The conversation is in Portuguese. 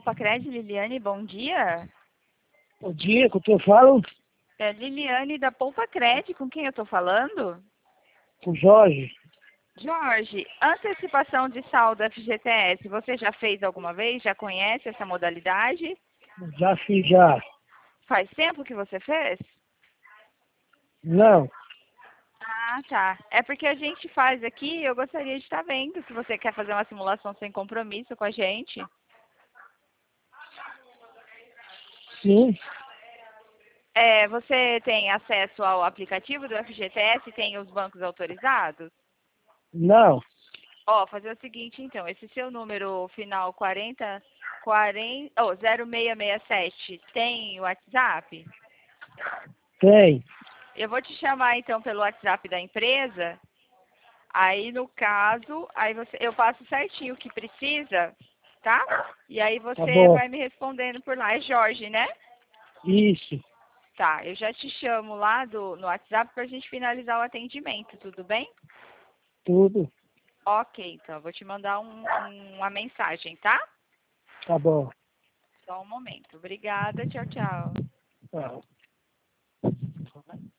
Poupa Cred, Liliane, bom dia. Bom dia, com quem eu falo? É Liliane da Poupa Cred, com quem eu estou falando? Com o Jorge. Jorge, antecipação de saldo FGTS, você já fez alguma vez? Já conhece essa modalidade? Já fiz já. Faz tempo que você fez? Não, Ah, tá. É porque a gente faz aqui, eu gostaria de estar vendo se você quer fazer uma simulação sem compromisso com a gente. sim, Você tem acesso ao aplicativo do FGTS e tem os bancos autorizados? não, Ó, fazer o seguinte então, esse seu número final 0667 tem o WhatsApp? tem. Eu vou te chamar então pelo WhatsApp da empresa. Aí no caso, eu passo certinho o que precisa, tá? E aí Tá você bom. vai me respondendo por lá. É Jorge, né? Isso, Tá, eu já te chamo lá no WhatsApp pra gente finalizar o atendimento, tudo bem? tudo. Ok, então eu vou te mandar uma mensagem, tá? Tá bom. Só um momento. Obrigada, tchau, tchau. Tá.